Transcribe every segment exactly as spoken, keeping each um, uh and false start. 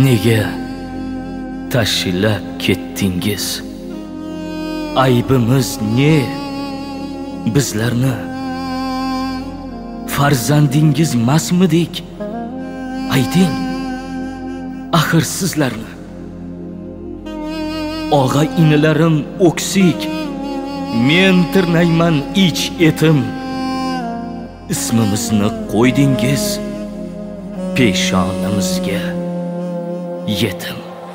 Nega tashilab ketdingiz? Aybimiz ne bizlarni? Farzandingiz masmidik? Ayting, axir sizlarni. Og'a inilarim o'ksik, men tirnayman ich etim. Ismimizni qo'ydingiz peshonamizga yetim.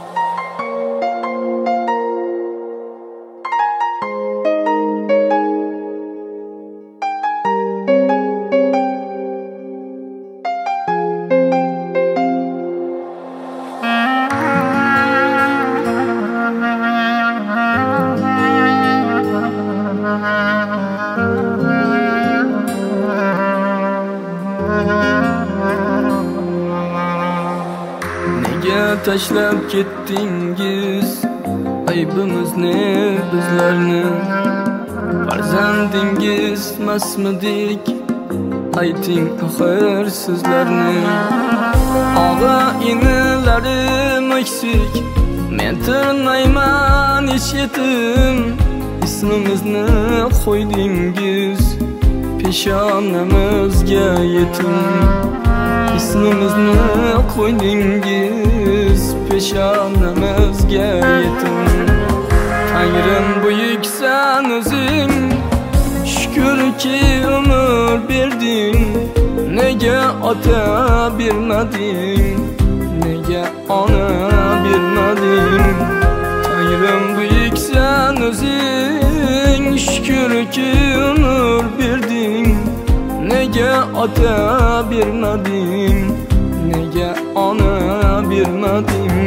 Nega tashlab ketdingiz aybimizni bizlarni? Farzandingiz masmidik? Ayting axir sizlarni. Og'a inilarim eksik, men tirnayman ich yetim. Ismimizni qo'ydingiz peshonamizga yetim. İsmimizni qo'ydingiz peshonamizga yetim. Tangrim buyuksan o'zing, shukrki umr berding. Nega ota bermading? Nega ona bermading? Tangrim buyuksan o'zing, shukrki umr berding. Nega ota bermading? Nega ona bermading?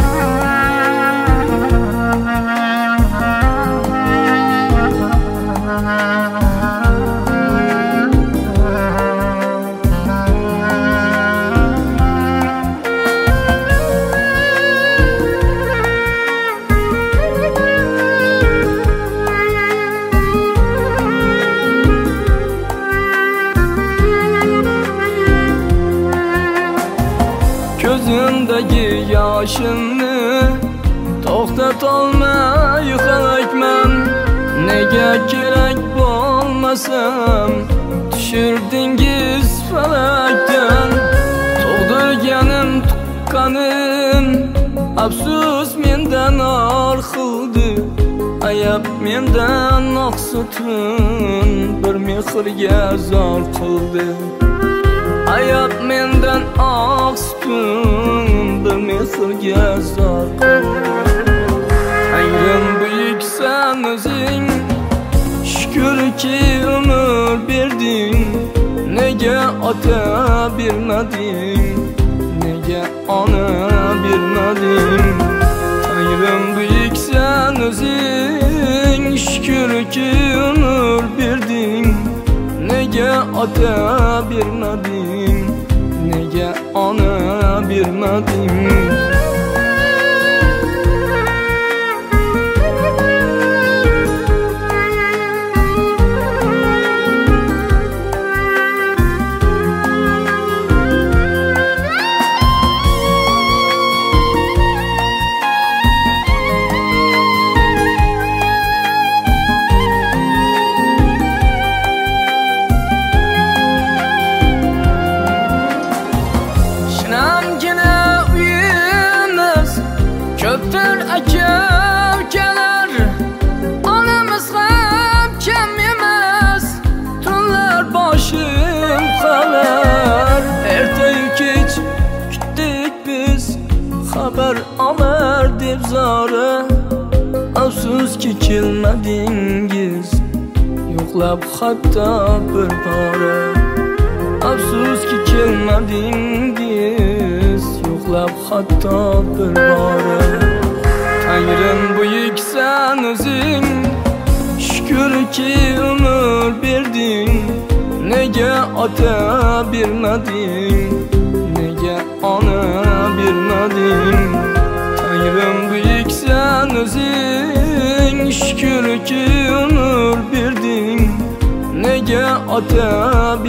Gözümdeki yaşımni to'xtatolmay halakman. Nega kerak bo'lmasam tushirdingiz falakdan. Tug'dirganim tuqqanim afsus mendan or qildi. Ayab mendan oqsutun bir mehrga zor qildi. Ayab mendan oqsutun bir mehrga zor qildi. Tangrim buyuksan o'zing, shukrki umr berding. Nega ota bermading? Nega ona bermading? Tangrim buyuksan o'zing, shukrki umr berding. Nega ota bermading? Nega ona bermading? Köptür aka-ukalar, onamiz ham kam emas. Tunlar boshim qolar, ertayu kech kutdik biz xabar olar deb zora. Afsuski kelmadingiz, yo'qlab hatto bir bora. Afsuski kelmadingiz, yo'qlab hatto bir bora. Tangrim buyuksan o'zing, shukrki umr berding. Nega ota bermading? Nega ona bermading? Tangrim buyuksan o'zing, shukrki umr berding. Nega ota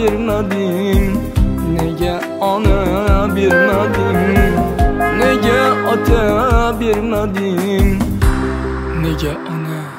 bermading? Nega ona bermading? Nega ayırmading. Nega ona